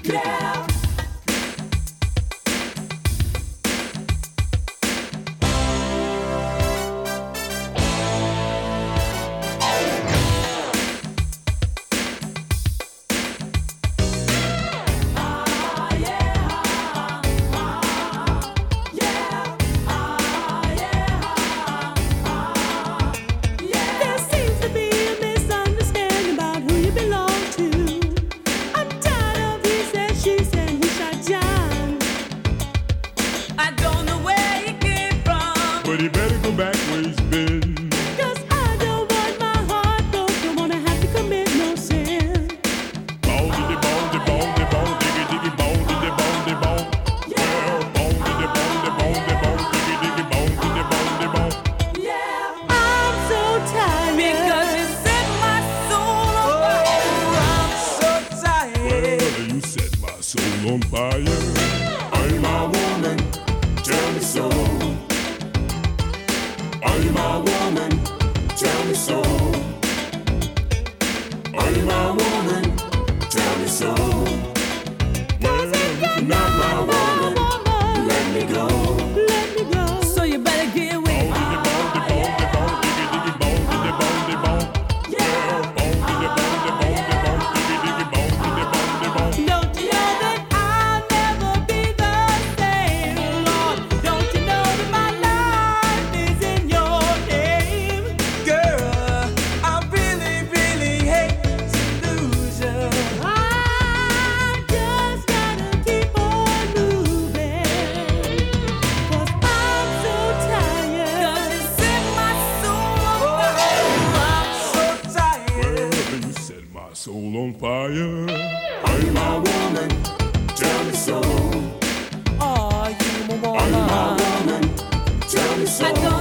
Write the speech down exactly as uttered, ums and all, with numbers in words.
Yeah. But he better go back where he's been. 'Cause I don't want my heart broke. Don't wanna have to commit no sin. Bone diddy bone diddy bone diddy bone diggy diggy bone diddy bone diddy bone. Well, bone diddy bone diddy bone diddy bone diggy diggy bone diddy bone diddy bone. Yeah, I'm so tired Because you set my soul on fire. Oh, I'm so tired. Well, you set my soul on fire. Are you my woman? Tell me so. Are you my woman? Tell me so. Are you my woman? Tell me so. Well, if you're not my woman, let me go. Let me go. So you better get with Bone me. diddy bone diddy bone diddy bone diggy diggy bone diddy bone diddy bone. Well, bone diddy bone diddy bone diddy bone diggy diggy bone diddy bone diddy bone. Don't you know that I'll never be the same, Lord? Don't you know that my life is in your name? Girl, I really, really hate to lose you. I just gotta keep on moving. 'Cause I'm so tired. Cause you set my soul on fire. Oh, I'm so tired. Well, you set my soul on fire. Are you my woman? Tell me so. Are you my Are you my woman? woman? Tell me so. I don't